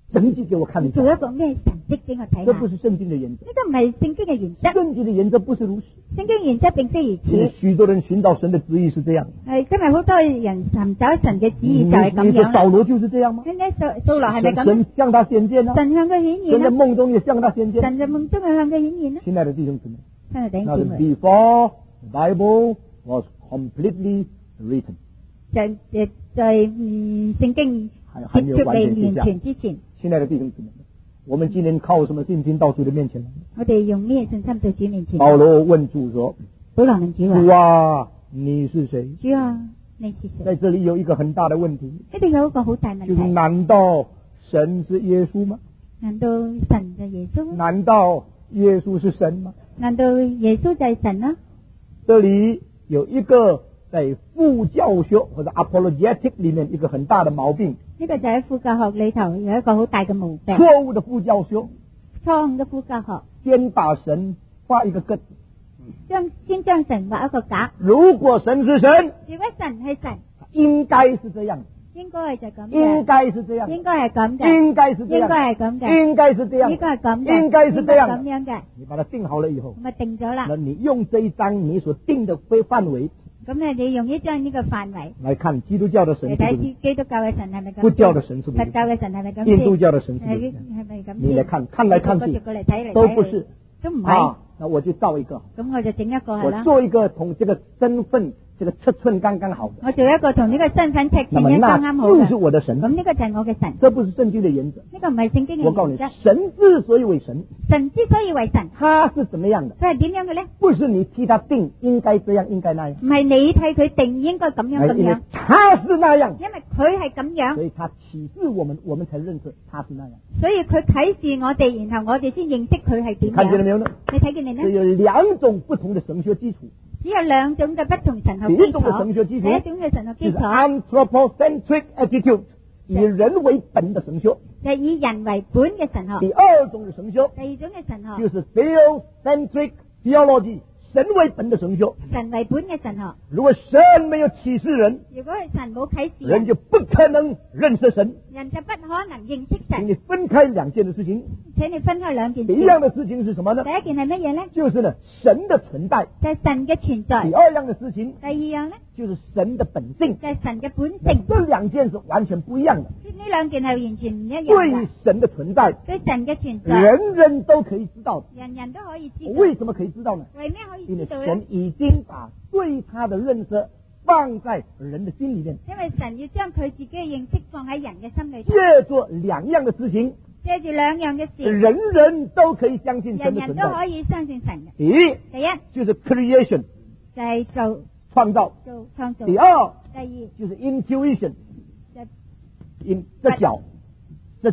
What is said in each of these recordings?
神迹给我看一做下。 一個咩神蹟俾我睇下。 這不是聖經的原則。 呢個唔係聖經嘅原則。 聖經的原則不是如此。 聖經原則並非如其實此。 許多人尋找神的旨意是這樣。 今日好多人尋找神嘅旨意就係咁你說樣。 掃羅就是這樣嗎？ 掃羅係咪咁？ 神向他顯現啊， 神向佢顯現神在夢中也向他顯現。 神在夢中又向佢顯現啦。 親愛的弟兄姊妹， 親愛的弟那是兄姊妹， before the Bible was completely written。 在聖經還沒有完全寫下。 完全之前， 親愛的弟兄姊妹，我們今天靠什麼信心到主的面前來？ 我哋用咩信心到主面前？ 保羅問主說： 保羅問主主啊，你是誰？ 主啊，你是誰？ 在這裡有一個很大的問題， 呢度有一個好大問就是題。 難道神是耶穌嗎？ 難道神就係耶穌嗎？ 難道耶穌是神嗎？ 難道耶穌就係神啊？ 這裡有一個在副教學或者 apologetic 裡面一個很大的毛病。 呢個就喺副教學裏頭有一個好大嘅毛病。 錯誤的副教學， 錯誤嘅副教學， 先把神畫一個格， 先將神畫一個格。 如果神是神， 如果神係神， 應該是這樣， 應該係就咁嘅， 應該是這樣， 應該係咁嘅， 應該是這樣， 應該係咁嘅， 應該是這樣， 應該係咁嘅， 應該是這樣咁樣嘅。 你把它定好了以後， 咁咪定咗啦。 那你用這一章你所定的範圍， 咁你用呢張呢個範圍來看基督教的神嚟是不是， 睇基督教嘅神係咪咁？ 佛教的神是不是， 佛教嘅神係咪咁？ 印度教的神是不是， 係咪咁？ 你來看，看來看去逐個嚟睇都不是， 都唔係。 那我就造一個， 咁我就整一個係啦。 我做一個同這個身份這個尺寸剛剛好的， 我做一個同呢個身份尺寸那麼剛啱好那就是我的神。 咁呢個就係我嘅神。 這不是聖經的原則。 呢個唔係聖經嘅我告訴你， 原則。 神之所以為神， 神之所以為神， 他是怎麼樣的？ 佢係點樣嘅咧？ 不是你替他定應該這樣應該那樣， 唔係你替佢定應該咁樣咁因為樣， 他是那樣， 因為佢係咁樣， 所以他啟示我們，我們才認識他是那樣。 所以佢啟示我哋，然後我哋先認識佢係點樣。 看見了沒有呢？ 你睇見你這呢？ 有兩種不同的神學基礎。 只有兩種嘅不同神學基第一種嘅神學礎。 基礎第一種嘅神學基就是礎 anthropocentric attitude，以人為本的神學。 就係以人為本嘅神學。 第二種的神學第二種嘅神學就是 theocentric theology，神為本的神學。 神為本嘅神學。 如果神沒有啟示人， 如果係神冇啟示人就不可能認識神。 人就不可能認識神。 請你分開兩件的事情。 請你分開兩件事。 第一樣的事情是什麼呢？ 第一件係乜嘢呢？ 就是呢神的存在。 就係神嘅存在。 第二樣的事情。 第二樣呢？ 就是神的本性。 就係神嘅本性。 這兩件是完全不一樣的。 呢兩件係完全唔一樣嘅。 對神的存在， 對神嘅存在， 人人都可以知道。 人人都可以知道。 為什麼可以知道呢？ 為咩可以因為知道呢？ 神已經把對他的認識放在人的心裏面。 因為神要將佢自己嘅認識放喺人嘅心裏頭。 借着兩樣的事情， 借住兩樣嘅事， 人人都可以相信神人的存在。 人都可以相信神嘅。 第一就是 creation， 就係做創造。 創造。 第二就是 intuition， 這腳，直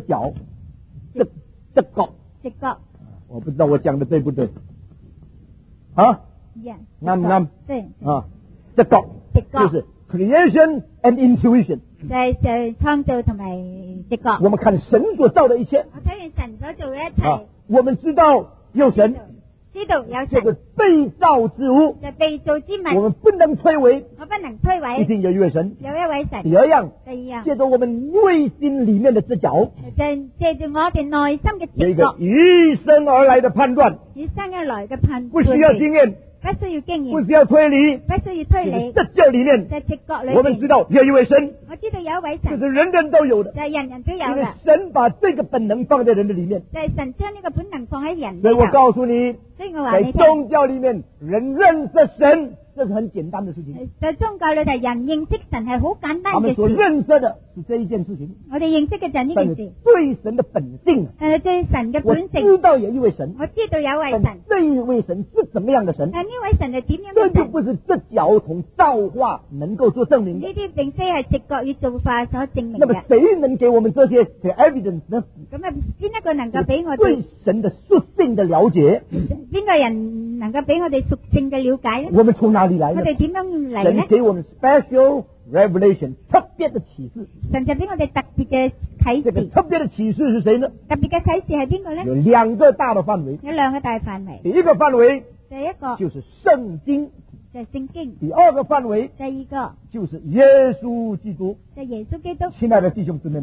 覺。我不知道我講的對不對啊？啱唔啱？ 對啊，直覺就是 creation and intuition， 就係創造同埋直覺。 我們看神所造的一切， 我睇完神所做嘅一切， 我們知道有神， 知道有神， 這個被造之物， 就被造之物， 我們不能摧毀， 我不能摧毀， 一定有一位神， 有一位神。 第二樣， 借着我們內心裏面的直覺， 借住我哋內心嘅直覺， 有一個與生而來的判斷， 與生而來嘅判斷， 不需要經驗， 不需要經驗， 不需要推理， 不需要推理， 直覺裏面， 在直覺裏面， 我們知道有一位神， 我知道有一位神， 這是人人都有的， 就係人人都有因為嘅， 神把這個本能放在人的裏面， 就係神將呢個本能放喺人裏頭。 所以我告訴你， 所以我話在你聽， 宗教裏面，人認識神，這是很簡單的事情。 在宗教裏頭，人認識神係好簡單他們所嘅事。 認識的是這一件事情， 我哋認識嘅就係呢但是件事。 對神的本性， 對神嘅我本性， 知道有一位神， 我知道有位但神， 這一位神是怎麼樣的神？ 但呢位神係點樣這就嘅神？ 不是直覺同造化能夠做證明的。 呢啲並非係直覺與造化所證明那麼嘅。 誰能給我們這些 evidence 呢？ 咁啊，邊一個能夠俾我對哋？ 神的屬性的了解， 邊個人能夠俾我哋屬性嘅了解呢？ 我們從哪裡來呢？ 我哋點樣嚟神呢？ 給我們 special revelation，特別的啟示。 神就俾我哋特別嘅啟這個示。 特別的啟示是誰呢？ 特別嘅啟示係邊個呢？ 有兩個大的範圍。 有兩個大範圍。 第一個範圍第一個就是聖經， 就係聖經。 第二個範圍第二個就是耶穌基督。 就係耶穌基督。 親愛的弟兄姊妹們，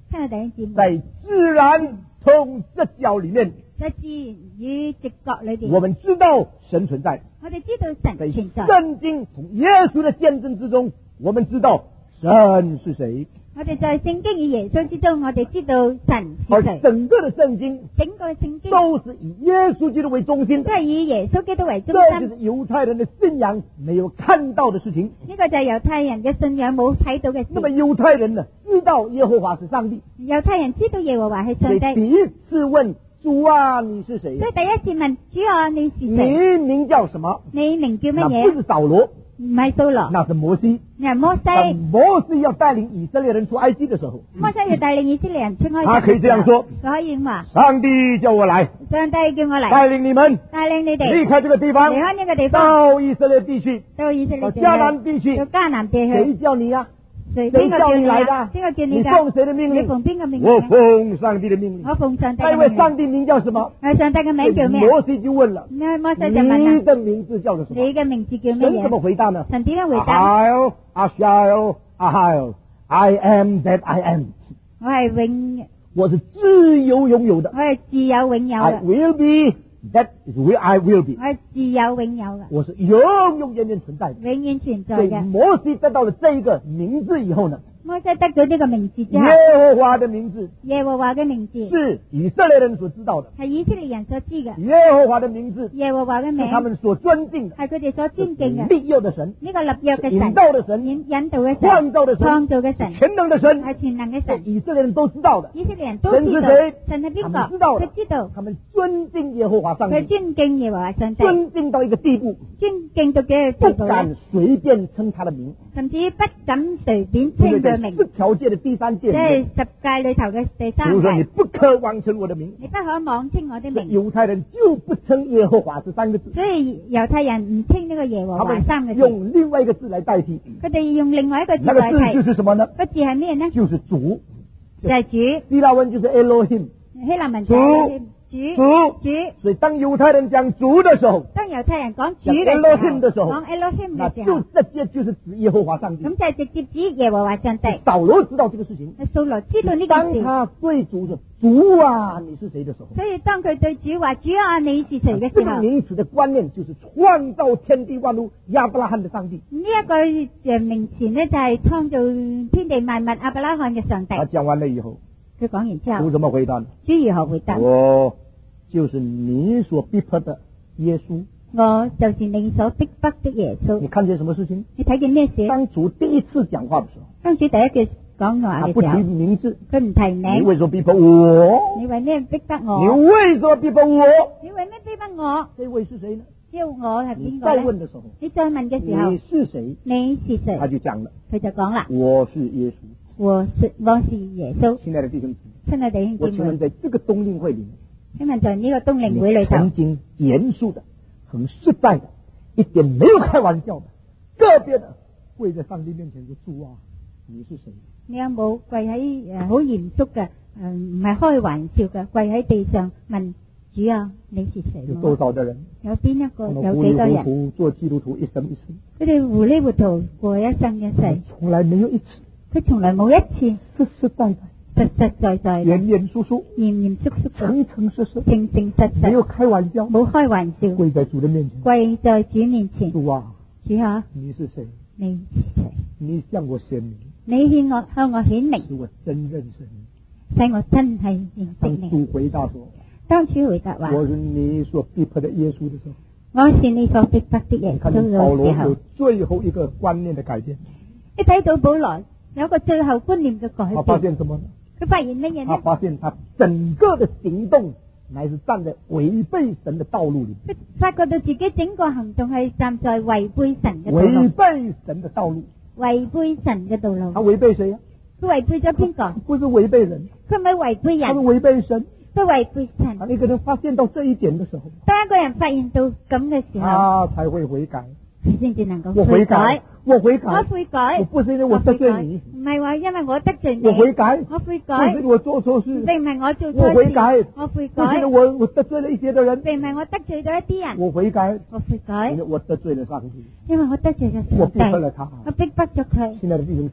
親愛弟兄姊妹， 在自然從直覺裏面， 在自然與直覺裏邊， 我們知道神存在。 我哋知道神在存在。 聖經從耶穌的見證之中，我們知道神是誰。 我哋在聖經與耶穌之中，我哋知道神是而誰。 整個的聖經整個聖經都是以耶穌基督為中心都，係以耶穌基督為中這就心。 是猶太人的信仰沒有看到的事情。 呢個就係猶太人嘅信仰冇睇到嘅那麼事。 猶太人呢，知道耶和華是上帝， 猶太人知道耶和華係所以上帝， 第一次問主啊，你是誰？ 所以第一次問主啊，你是誰？ 你名叫什麼？ 你名叫乜那不嘢？ 是掃羅， 唔係掃羅， 那是摩西。 你係摩當西。 摩西要帶領以色列人出埃及的時候， 摩西要帶領以色列人出開， 他可以這樣說， 佢可以咁話： 上帝叫我來， 上帝叫我嚟， 帶領你們帶領你離哋開這個地方， 離開呢個地方， 到以色列地區， 到以色列到地迦南地去，到區。 迦南地誰去。 叫你呀？ 誰誰叫邊個叫你啊？ 你來的？ 邊個叫你你㗎？ 奉誰的命令？ 你奉邊個命我令？ 奉上帝的命令。 我奉上帝那嘅命令。 位上帝名叫什麼？ 係上帝嘅名叫咩？ 摩西就問了， 摩西就問你啦： 的名字叫做什麼？ 你嘅名字叫乜神怎麼嘢？ 回答呢？ 神點樣回答？ Ahio, Ahio, Ahio, I am that I am。 我係永， 我是自由擁有的我係自有永有 ，I 嘅， will be that is where I will be。 我係自有永有嘅， 我是永永遠遠存在的。 永遠存在所以嘅。 摩西得到了這一個名字以後呢， 摩西得咗呢個名字之後， 耶和華的名字耶和華嘅名字是以色列人所知道的， 係以色列人所知嘅， 耶和華的名字耶和華嘅是名他們所尊敬的， 係佢哋所尊敬嘅。 立約的神， 呢個立約嘅引神、 導的神， 引導嘅創神、 造的神， 創造嘅神、 全能的神， 係全能嘅是神。 以色列人都知道的。 以色列人都神知道是誰神係邊他們知個， 道的佢知道， 他們尊敬耶和華上佢帝， 尊敬耶和華上帝， 尊敬到一個地步， 尊敬到幾個地步不敢咧？ 隨便稱他的名， 甚至不敢隨便因為在稱佢名， 十條誡的第三誡即係裡面， 十誡裏頭嘅第比三如說你誡， 不可妄稱我的名， 你不可妄稱我的名。 猶太人就不稱耶和華這三個字， 所以猶太人唔稱呢個耶和他華三個字， 們用另外一個字來代替， 佢哋用另外一個字那個字就代替， 是什麼呢？ 個字係咩呢？ 就是主， 就係主， 希臘文就是 Elohim， 希臘文就係主， 主。 主。 所以當猶太人講主的時候， 當猶太人講主講嘅 Elohim 的時候講 Elohim 那嘅時候， 就直接就是指耶和華上帝。 咁就係直接指耶和華上帝。 掃羅知道這個事情， 掃羅知道呢件事， 當他對主說主啊，你是誰的時候， 所以當佢對主話主啊，你是誰嘅這個時候，呢名詞的觀念就是創造天地萬物亞伯拉罕的上帝。 一個名詞呢，就係創造天地萬物亞伯拉罕嘅上帝。 他講完了以後， 佢講完之後， 主怎麼回答呢？ 主如何回答？ 我就是你所逼迫的耶穌。 我就是你所逼迫的耶穌你。看見什麼事情？ 你睇見咩事？ 當主第一次講話的時候， 當主第一句講話他不提嘅時候， 名字， 佢唔提你名。 為什麼逼迫我？ 你為咩逼迫你我？ 為什麼逼迫我？ 你為咩逼迫我？ 這位是誰呢？ 要我係你邊個咧？ 再問的時候， 你再問嘅時候你，是誰？ 你是誰？ 他就講了， 佢就講啦， 我是耶穌。 我是耶穌。 親愛的弟兄姊妹， 親愛弟兄我請問姊妹， 在這個冬令會裡面， 請問在呢個冬令會裏頭， 曾經嚴肅的、很實在的，一點沒有開玩笑的，個別的跪在上帝面前說：主啊，你是誰？ 你有冇跪喺好嚴肅嘅唔係開玩笑嘅跪喺地上問主啊，你是誰？ 有多少的人？ 有邊一個？ 他們有糊里糊幾多人？ 塗做基督徒一生一世， 佢哋糊里糊塗過一生一世， 從來沒有一次佢從來冇一次實實在在、 實實在在、 嚴嚴肅肅、 嚴嚴肅肅、 誠誠實實， 誠誠實沒有實， 開玩笑， 冇開玩笑， 跪在主的面前。 跪在主面前。 主啊， 主啊， 你是誰？ 你是誰？ 你向我顯明， 你向我顯明， 使我真認識你。 使我真係認識當你。 主回答說： 當主回答話： 我是你所逼迫的耶穌的時候， 我是你所逼迫的耶你穌看見保羅嘅時候有，最後一個觀念的改變， 你睇到保羅有一個最後觀念嘅改他發變， 現什麼呢？ 佢發現乜嘢他呢？ 發現他整個的行動乃是站在違背神的道路裏， 佢發覺到自己整個行動係站在違背神嘅道違路， 背神的道路。 違背神嘅道路他。違背誰呀？ 佢違背咗邊個？ 不是違背人， 佢唔係違背他是人， 違背神。 佢違背神。 當一個人發現到這一點的時候， 當一個人發現到咁嘅時候， 他才會悔改。 佢先至能夠我悔改，我悔改， 我悔改， 我不是因為我得罪你， 唔係話因為我得罪你， 我悔改， 我悔不改是因為我做錯事， 並唔係我做我錯事， 悔改， 我悔不是改因為我得罪了一些的人， 並唔係我得罪咗一啲人， 我悔改， 我悔改因為我得罪了上帝， 因為我得罪咗我逼迫上帝， 了他。 我逼迫咗佢。 親愛的弟兄姊妹，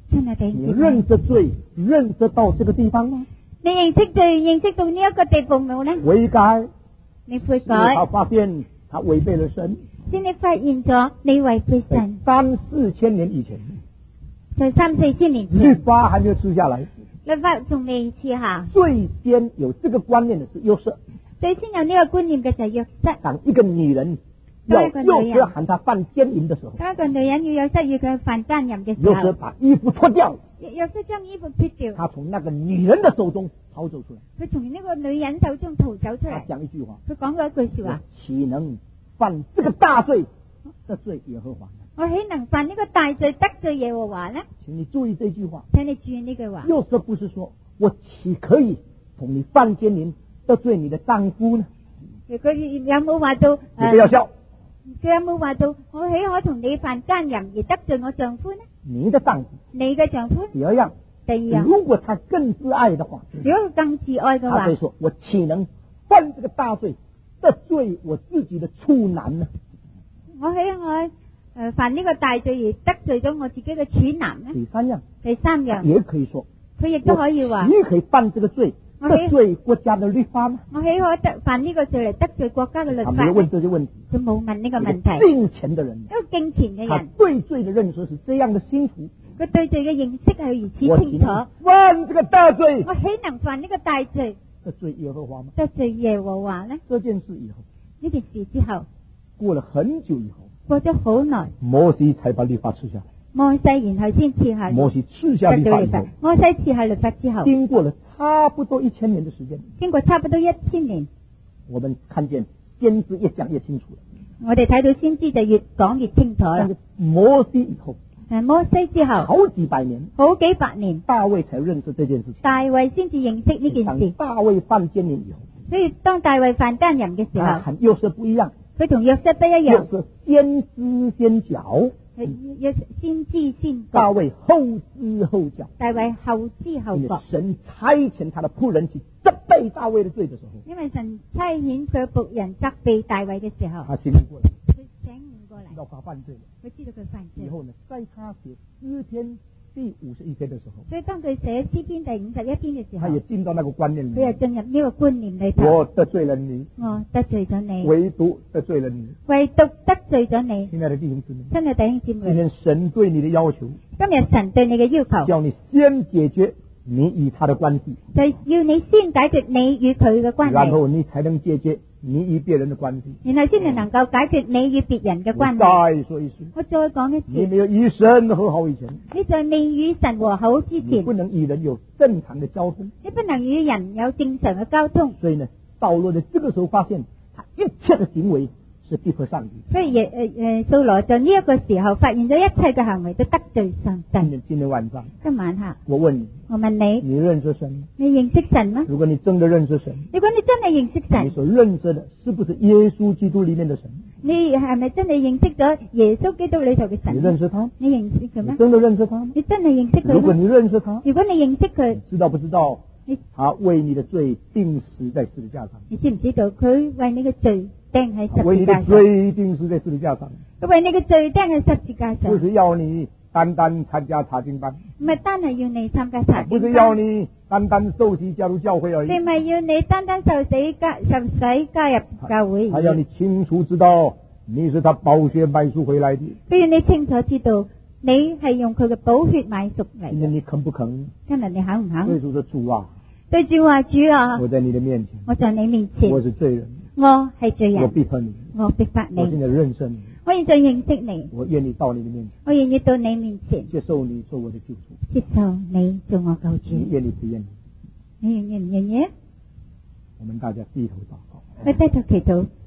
親愛弟兄你姊妹， 認得罪，認得到這個地方嗎？ 你認識罪，認識到呢一個地步冇呢？ 悔改， 你悔因為他改， 發現他違背了神。 先你發現咗你違背在神。 3、4千年以前， 在3、4千年律前， 法還沒有吃下來， 律法仲未賜下， 最先有這個觀念的是約瑟。 最先有呢個觀念嘅就係約瑟。 當一個女人要約瑟喊她犯奸淫的時候， 當一個女人要約瑟要佢犯奸淫嘅時約瑟候， 把衣服脫掉， 約瑟將衣服脱掉， 他從那個女人的手中逃走出來。 佢從呢個女人手中逃走出他嚟。 講一句話， 佢講過一句說話： 豈能犯這個大罪，得罪耶和華呢？ 我豈能犯呢個大罪得罪耶和華呢？ 請你注意這句話。 請你注意呢句話。 約瑟不是說我豈可以同你犯奸淫得罪你的丈夫呢？ 佢有冇話到？ 你不要笑。 佢有冇話到？我豈可同你犯奸淫而得罪我丈夫呢？ 你的丈夫。 你嘅丈夫。 第二樣， 第二樣， 如果他更自愛的話， 如果佢更自愛嘅話他可以，說我豈能犯這個大罪得罪我自己的處男呢？ 我豈可犯呢個大罪而得罪咗我自己嘅處男呢？ 第三樣， 第三樣， 也可以說， 佢亦都可以話， 你可以犯這個罪得罪國家的律法嗎？ 我豈可犯呢個罪嚟得罪國家嘅律法呢？ 他沒有問這些問題。 佢冇問呢個問一個題。 敬虔的人， 一個敬虔嘅他人， 對罪的認識是這樣的清楚。 佢對罪嘅認識係如此我清楚。 犯這個大罪， 我豈能犯呢個大罪得罪耶和華嗎？ 得罪耶和華呢？ 這件事以後， 呢件事之後， 過了很久以後， 過咗好耐， 摩西才把律法賜下來。 摩西然後先賜下摩西賜下律法以後， 摩西賜下律法之後， 經過了差不多1000年的時間， 經過差不多1000年， 我們看見先知越講越清楚了。 我哋睇到先知就越講越清楚啦但。是摩西以後， 摩西之後， 好幾百年， 好幾百年， 大衛才認識這件事情。 大衛先至認識呢件當事。 大衛犯奸淫以後， 所以當大衛犯奸淫嘅時候， 和約瑟不一樣。 佢同約瑟不一約樣， 瑟先知先覺， 約先知先覺， 大衛後知後覺。 大衛後知後覺。 神差遣他的僕人去責備大衛的罪的時候， 因為神差遣佢僕人責備大衛嘅時候， 他醒悟過來， 佢醒悟過嚟， 知道他犯罪了。 佢知道佢犯罪以。後呢，在他寫詩篇第51篇的時候， 所以當佢寫詩篇第51篇嘅時候， 他也進到那個觀念裏佢又面。 進入呢個觀念裏頭。 我得罪了你， 我得罪咗你， 唯獨得罪了你。 唯獨得罪咗你。 親愛的弟兄姊妹， 親愛弟兄姊今妹， 天神對你的要求， 今日神對你嘅要求， 叫你先解決你與他的關係， 就係要你先解決你與佢嘅關係， 然後你才能解決你與別人的關係。 然後先至能夠解決你與別人嘅我關係。 再說一次， 我再講一次， 你沒有與神和好以前， 你在未與神和好之前， 你不能與人有正常的交通。 你不能與人有正常嘅交通。 所以呢，掃羅在這個時候發現，他一切的行為是逼迫上帝。 所以掃羅就呢一個時候發現咗一切嘅行為都得罪上帝。 今天晚上， 今晚下， 我問你， 我問你， 你認識神嗎？ 你認識神嗎？ 如果你真的認識神， 如果你真係認識你神， 所認識的是不是耶穌基督裏面的神？ 你係咪真係認識咗耶穌基督裏頭嘅你神？ 認識他？ 你認識佢咩？ 你真的認識他嗎？ 你真係認識佢咩？ 如果你認識他， 如果你認識佢， 知道不知道你他為你的罪釘死在十字架上？ 你知唔知道佢為你嘅罪釘喺十為你的字架上？ 罪釘死在十字架上， 佢為你嘅罪釘喺十字架上， 不是要你單單參加查經班， 唔係單係要你參加查經不是要班， 你單單受洗加入教會而已， 並唔係要你單單受洗加入教會， 還要你清楚知道你是他寶血買贖回來的。 都要你清楚知道你係用佢嘅寶血買贖嚟嘅。 今天你肯不肯？ 今日你肯唔肯？ 對主說，主啊， 對住話主啊， 我在你的面前， 我在你面前， 我是罪人， 我係罪我人， 逼迫你， 我逼迫你， 我現在認識你， 我現在認識你， 我願意到你的面前， 我願意到你面前接受你做我的救主。 接受你做我救主。 你願意不願意？ 你願意唔願意？ 我們大家低頭禱告。 我低頭祈禱。